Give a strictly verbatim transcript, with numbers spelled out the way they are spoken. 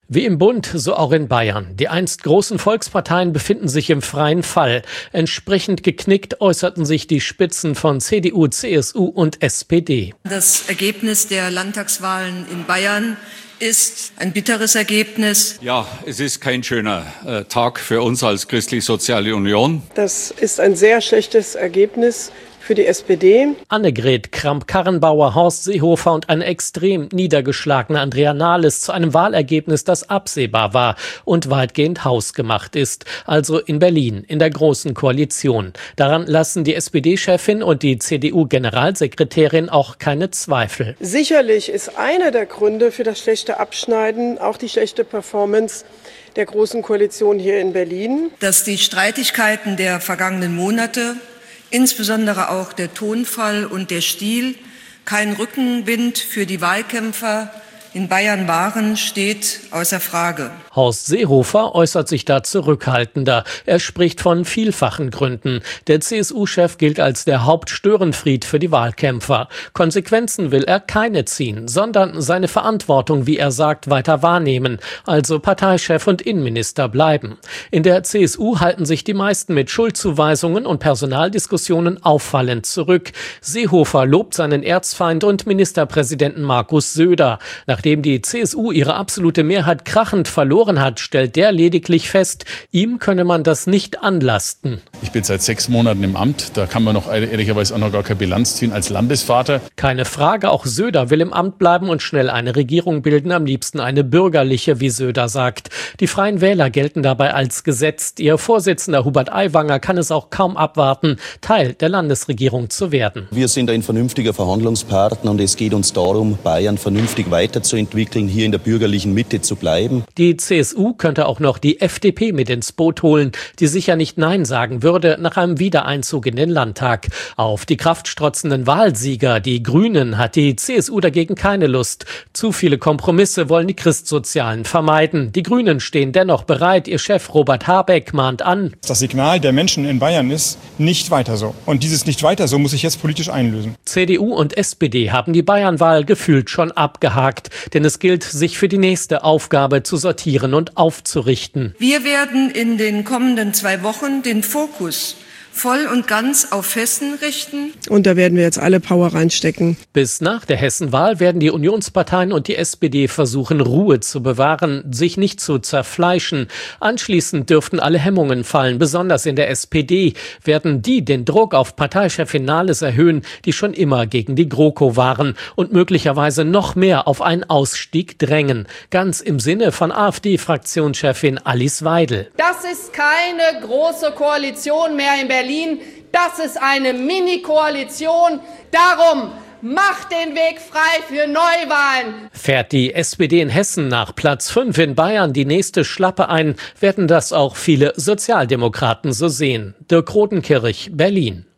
Wie im Bund, so auch in Bayern. Die einst großen Volksparteien befinden sich im freien Fall. Entsprechend geknickt äußerten sich die Spitzen von C D U, C S U und S P D. Das Ergebnis der Landtagswahlen in Bayern ist ein bitteres Ergebnis. Ja, es ist kein schöner äh, Tag für uns als Christlich-Soziale Union. Das ist ein sehr schlechtes Ergebnis für die S P D. Annegret Kramp-Karrenbauer, Horst Seehofer und eine extrem niedergeschlagene Andrea Nahles zu einem Wahlergebnis, das absehbar war und weitgehend hausgemacht ist, also in Berlin, in der Großen Koalition. Daran lassen die S P D-Chefin und die C D U-Generalsekretärin auch keine Zweifel. Sicherlich ist einer der Gründe für das schlechte Abschneiden auch die schlechte Performance der Großen Koalition hier in Berlin. Dass die Streitigkeiten der vergangenen Monate, insbesondere auch der Tonfall und der Stil, kein Rückenwind für die Wahlkämpfer in Bayern waren, steht außer Frage. Horst Seehofer äußert sich da zurückhaltender. Er spricht von vielfachen Gründen. Der C S U-Chef gilt als der Hauptstörenfried für die Wahlkämpfer. Konsequenzen will er keine ziehen, sondern seine Verantwortung, wie er sagt, weiter wahrnehmen. Also Parteichef und Innenminister bleiben. In der C S U halten sich die meisten mit Schuldzuweisungen und Personaldiskussionen auffallend zurück. Seehofer lobt seinen Erzfeind und Ministerpräsidenten Markus Söder. Nachdem die C S U ihre absolute Mehrheit krachend verloren hat, stellt der lediglich fest, ihm könne man das nicht anlasten. Ich bin seit sechs Monaten im Amt, da kann man noch ehrlicherweise auch noch gar keine Bilanz ziehen als Landesvater. Keine Frage, auch Söder will im Amt bleiben und schnell eine Regierung bilden, am liebsten eine bürgerliche, wie Söder sagt. Die Freien Wähler gelten dabei als gesetzt. Ihr Vorsitzender Hubert Aiwanger kann es auch kaum abwarten, Teil der Landesregierung zu werden. Wir sind ein vernünftiger Verhandlungspartner und es geht uns darum, Bayern vernünftig weiterzuentwickeln, hier in der bürgerlichen Mitte zu bleiben. Die C S U könnte auch noch die F D P mit ins Boot holen, die sicher nicht Nein sagen würde nach einem Wiedereinzug in den Landtag. Auf die kraftstrotzenden Wahlsieger, die Grünen, hat die C S U dagegen keine Lust. Zu viele Kompromisse wollen die Christsozialen vermeiden. Die Grünen stehen dennoch bereit. Ihr Chef Robert Habeck mahnt an. Das Signal der Menschen in Bayern ist, nicht weiter so. Und dieses nicht weiter so muss sich jetzt politisch einlösen. C D U und S P D haben die Bayernwahl gefühlt schon abgehakt. Denn es gilt, sich für die nächste Aufgabe zu sortieren und aufzurichten. Wir werden in den kommenden zwei Wochen den Fokus voll und ganz auf Hessen richten. Und da werden wir jetzt alle Power reinstecken. Bis nach der Hessenwahl werden die Unionsparteien und die S P D versuchen, Ruhe zu bewahren, sich nicht zu zerfleischen. Anschließend dürften alle Hemmungen fallen, besonders in der S P D. Werden die den Druck auf Parteichefin Nahles erhöhen, die schon immer gegen die GroKo waren und möglicherweise noch mehr auf einen Ausstieg drängen. Ganz im Sinne von AfD-Fraktionschefin Alice Weidel. Das ist keine große Koalition mehr in Berlin. Das ist eine Mini-Koalition. Darum macht den Weg frei für Neuwahlen. Fährt die S P D in Hessen nach Platz fünf in Bayern die nächste Schlappe ein, werden das auch viele Sozialdemokraten so sehen. Dirk Rodenkirch, Berlin.